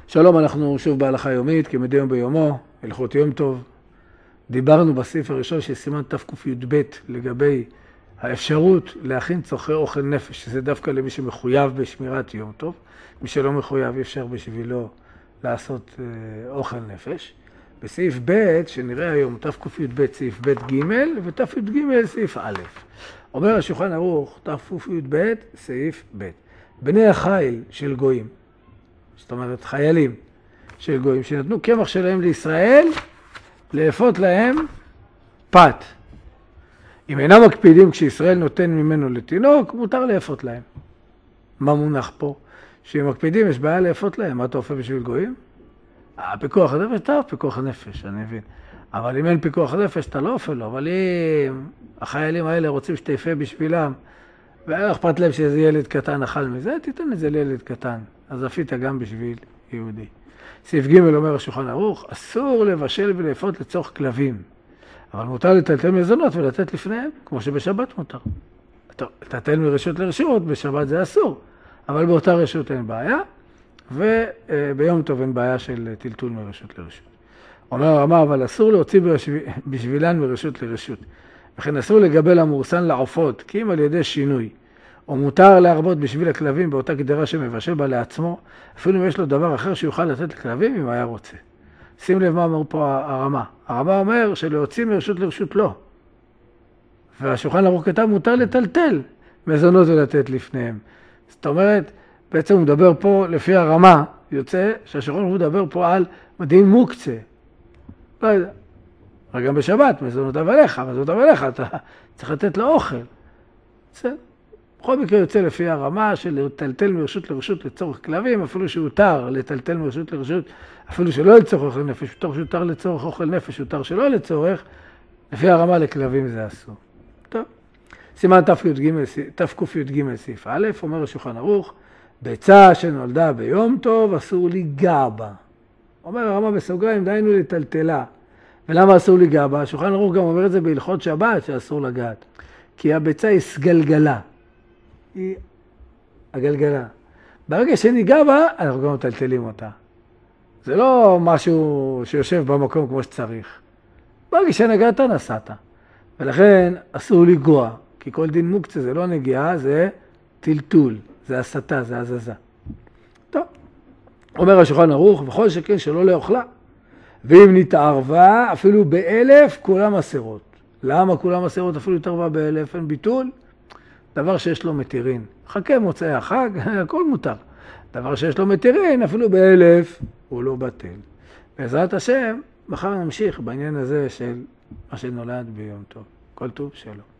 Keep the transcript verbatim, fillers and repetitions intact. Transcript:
שלום, אנחנו שוב בהלכה יומית, כמדי יום ביומו, הלכות יום טוב. דיברנו בסעיף הראשון של סימן תק"י"ב לגבי האפשרות להכין צורכי אוכל נפש, שזה דווקא למי שמחויב בשמירת יום טוב. מי שלא מחויב אי אפשר בשבילו לעשות אה, אוכל נפש. בסעיף ב' שנראה היום תק"י"ב סעיף ב' ג' ותק"י"ג סעיף א'. אומר השולחן ערוך תק"י"ב סעיף ב'. בני החיל של גויים, זאת אומרת חיילים של גויים שנתנו קמח שלהם לישראל, לאפות להם פת. אם אינם מקפידים כשישראל נותן ממנו לתינוק, מותר לאפות להם. מה מונח פה? שאם מקפידים יש בעיה לאפות להם. מה אתה אופה בשביל גויים? הפיקוח הנפש, טוב, פיקוח הנפש, אני מבין. אבל אם אין פיקוח הנפש, אתה לא אופה לו. אבל אם החיילים האלה רוצים שתאפה בשבילם, ואין אכפת להם שאיזה ילד קטן אכל מזה, תיתן את זה לילד קטן. אז אפית גם בשביל יהודי. סעיף ג' אומר השולחן ערוך, אסור לבשל ולאפות לצורך כלבים. אבל מותר לטלטל מזונות ולתת לפניהם, כמו שבשבת מותר. טוב, לטלטל מרשות לרשות, בשבת זה אסור. אבל באותה רשות אין בעיה, וביום טוב אין בעיה של טלטול מרשות לרשות. אומר הרמה, אבל אסור להוציא בשבילן מרשות לרשות. וכן אסור לגבל המורסן לעופות, כי אם על ידי שינוי. או מותר להרבות בשביל הכלבים באותה גדרה שמבשל בה לעצמו, אפילו אם יש לו דבר אחר שיוכל לתת לכלבים אם היה רוצה. שים לב מה אומר פה הרמה. הרמה אומר שלהוציא מרשות לרשות לא. והשולחן ערוך כתב מותר לטלטל מזונות ולתת לפניהם. זאת אומרת, בעצם הוא מדבר פה לפי הרמה, יוצא שהשולחן ערוך מדבר פה על דין מוקצה. לא יודע. אבל גם בשבת, מזונות אבליך, מזונות אבליך, אתה צריך לתת לו אוכל. בסדר. בכל מקרה יוצא לפי הרמה של לטלטל מרשות לרשות לצורך כלבים, אפילו שהותר לטלטל מרשות לרשות, אפילו שלא לצורך אוכל נפש, יותר לצורך אוכל נפש, יותר שלא לצורך, לפי הרמה לכלבים זה אסור. טוב. סימן תק"י"ג סעיף א', אומר השולחן ערוך, ביצה שנולדה ביום טוב אסור ליגע בה. אומר הרמה בסוגריים, דהיינו לטלטלה. ולמה אסור ליגע בה? השולחן ערוך גם אומר את זה בהלכות שבת שאסור לגעת. כי הביצה היא סגלגלה. היא הגלגלה. ברגע שניגע בה, אנחנו גם מטלטלים אותה. זה לא משהו שיושב במקום כמו שצריך. ברגע שנגעת, נסעת. ולכן אסור לגוע, כי כל דין מוקצה זה לא נגיעה, זה טלטול, זה הסתה, זה הזזה. טוב, אומר השולחן ערוך, וכל שכן שלא לאוכלה. ואם נתערבה, אפילו באלף, כולם אסרות. למה כולם אסרות אפילו התערבה באלף? אין ביטול. דבר שיש לו מתירין. חכה מוצאי החג, הכל מותר. דבר שיש לו מתירין, אפילו באלף, הוא לא בטל. בעזרת השם, מחר נמשיך בעניין הזה של מה שנולד ביום טוב. כל טוב, שלום.